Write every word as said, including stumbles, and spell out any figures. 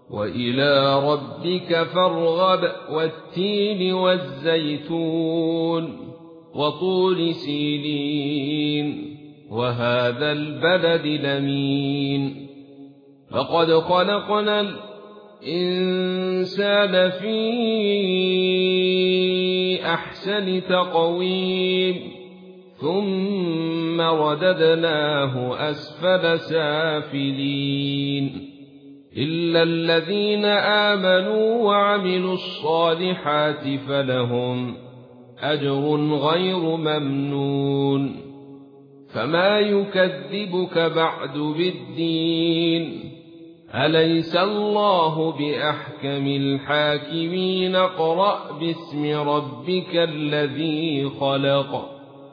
وإلى ربك فارغب والتين والزيتون وطور سينين وهذا البلد الأمين لقد خلقنا الإنسان في أحسن تقويم ثم رددناه أسفل سافلين إلا الذين آمنوا وعملوا الصالحات فلهم أجر غير ممنون فما يكذبك بعد بالدين أليس الله بأحكم الحاكمين اقرأ باسم ربك الذي خلق